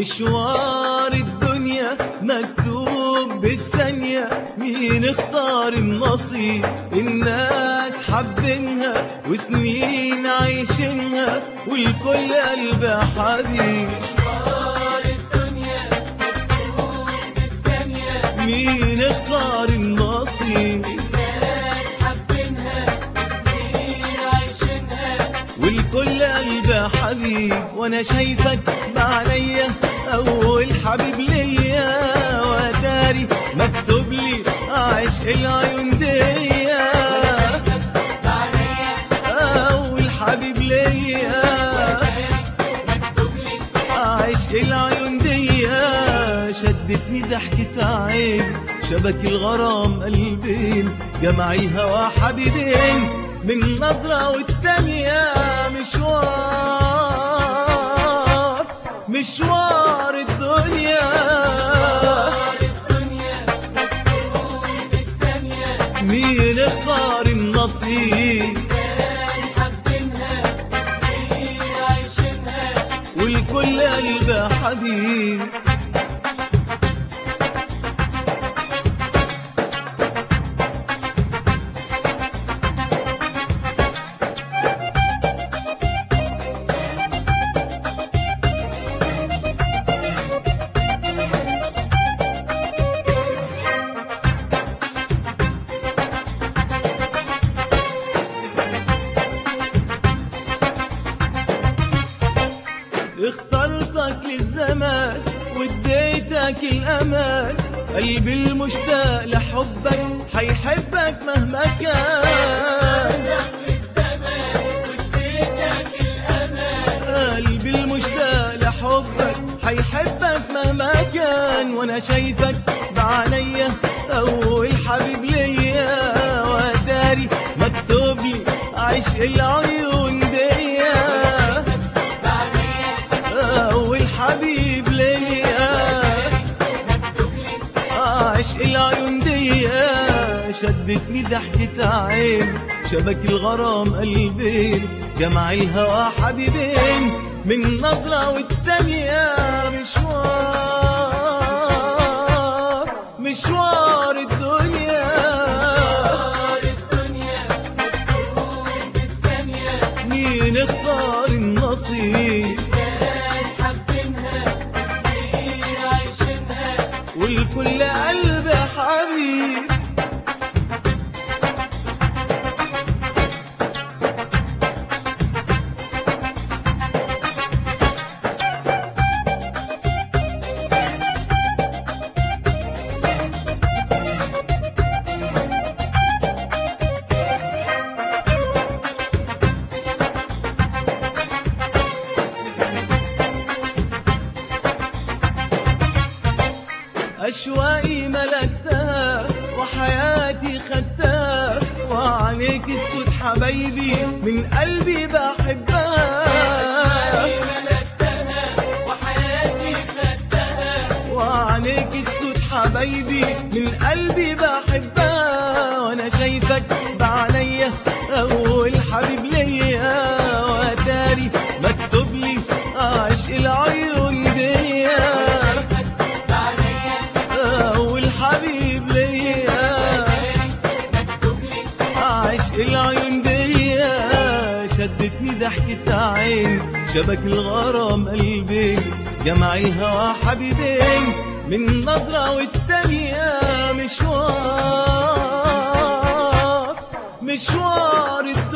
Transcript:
مشوار الدنيا مكتوب بالثانية، مين اختار النصيب؟ الناس حابينها وسنين عايشينها والكل قلب حبيب. مشوار الدنيا مكتوب بالثانية، مين اختار النصيب؟ الناس حابينها وسنين عايشينها والكل قلب حبيب. وانا شايفك بعينيا اول حبيب ليا، وداري مكتوب لي عشق العيون ديا. اول حبيب ليا مكتوب لي عشق العيون ديا. شدتني ضحكة عين، شبك الغرام قلبين، جمع الهوى حبيبين من نظرة والتانية. مشوار الدنيا مكتوب بالثانية، مين اختار النصيب؟ الناس حابينها وسنين عايشينها والكل قلب حبيب. اخترتك للزمان واديتك الأمان، قلبي المشتاق لحبك حيحبك مهما كان. قلبي المشتاق لحبك حيحبك مهما كان. وانا شايفك بعينيا اول حبيب ليا، وداري مكتوب لي عشق العيون ديا. اول حبيب ليا عشق العيون ديا. شدتني ضحكة عين، شبك الغرام قلبين، جمع الهوى حبيبين من نظرة والتانية. مشوار الدنيا مكتوب بالثانية، مين اختار النصيب؟ الناس حابينها وسنين عايشينها والكل قلب حبيب. أشواقي ملكتها وحياتي خدتها، وعليك السود حبايبي من قلبي بحبها. ملكتها وحياتي خدتها، وعليك السود حبايبي من قلبي بحبها. وانا شايفك بعينيا اول حبيب ليا، وداري مكتوب لي عشق العيون ديا. اول حبيب ليا عشق العيون ديا. شدتني ضحكة عين، شبك الغرام قلبين، جمع الهوى حبيبين من نظرة والتانية. مشوار